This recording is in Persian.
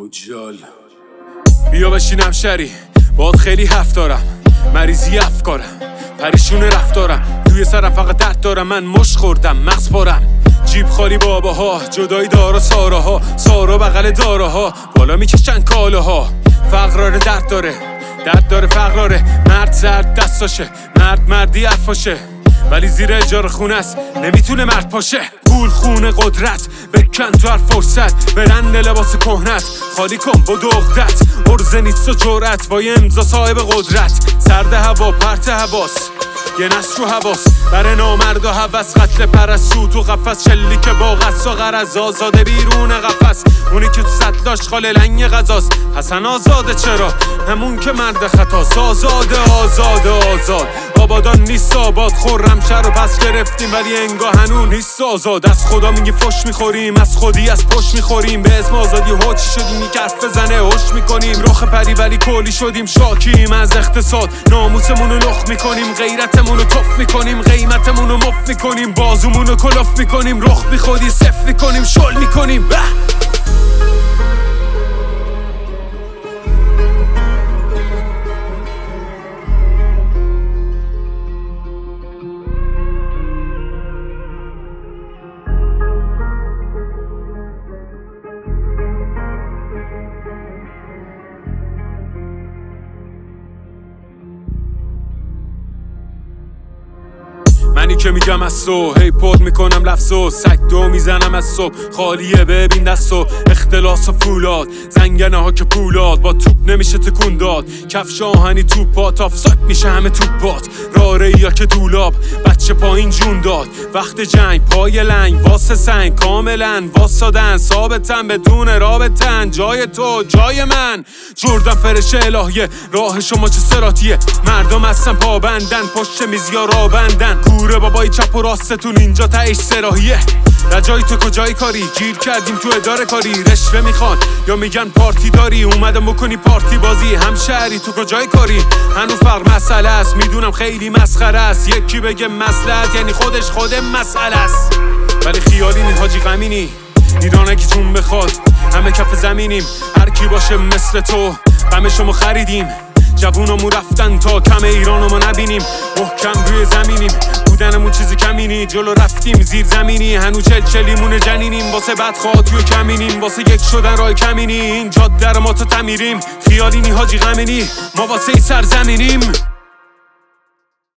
حجال بیا بشینم شری باد خیلی حرف دارم، مریضی افکارم، پریشون رفتارم، توی سرم فقط درد دارم، من مش خوردم مغز پارم، جیب خالی باباها، جدایی دارا ساراها، سارا بغل داراها، بالا میکشن کالاها، فقراره درد داره فقراره، مرد زرد دستاشه، مرد مردی حرفاشه، ولی زیر اجاره خونه است نمیتونه مرد پاشه. پول خونه قدرت بکن تو هر فرصت، برند لباس کهنت خالی کن با دغدت، عرضه نیست و جرأت با یه امضا صاحب قدرت، سرد هوا پرت هواس یه نسل رو حواس، بره نامرد و هوس، قتل پرستو تو قفس، شلیک با قصد و غرض، آزاده بیرون قفس، اونی که تو سطل آشغال لنگ غذاست، حسن آزاده چرا همون که مرد خطاست، آزاد آبادان نیست آباد، خرمشهر رو پس گرفتیم ولی انگاه هنون نیست آزاد، از خدا میگی فش میخوریم، از خودی از پشت میخوریم، به اسم آزادی هوچی شدیم، یک حرف بزنه هوش میکنیم، رخ پری ولی کلی شدیم، شاکیم از اقتصاد، ناموسمون رو لخ میکنیم، غیرتمون رو تف میکنیم، قیمتمون رو مف میکنیم، بازومون رو کلاف میکنیم، رخ بیخودی صف میکنیم، شل میکنیم. منی که میگم از صبح هی پود میکنم لفظو، سگ دو میزنم از صبح، خالیه ببین دستو، اختلاس و فولاد، زنگنه ها که پولاد، با توپ نمیشه تکون داد، کفش آهنی توپات، آفساید میشه همه توپات، راره یا که دولاب بچه پایین جون داد، وقت جنگ پای لنگ واسه سنگ، کاملا واسادن ثابتن بدون رابطن، جای تو جای من، جردن فرش الهیه، راه شما چه سراتیه، مردم هستن پابندن، پشت میزیا را بندن، کوره بابای چپ و راستتون اینجا تهش سراحیه، رجای تو کجای کاری، گیر کردیم تو اداره کاری، رشوه میخوان یا میگن پارتی داری، اومدم بکنی پارتی بازی، همشهری تو کجای کاری، هنو فرق مسئله است، میدونم خیلی مسخره است، یکی بگه مصلحت یعنی خودش خود مسئله است، ولی خیالی نی حاجی غمینی، ایرانکیتون بخواد همه کف زمینیم، هر کی باشه مثل تو غمشو خریدیم، جوونامون رفتن تا کم ایرانمو نبینیم، محکم روی زمینیم، بودنمون چیزی کمینی، جلو رفتیم زیر زمینی، هنو چلیمون جنینیم، واسه بدخواه توی کمینیم، واسه یک شدن رای کمینی، این جاده رو ما تو تمیریم، خیالی نی حاجی غمینی، ما واسه ای سرزمینیم.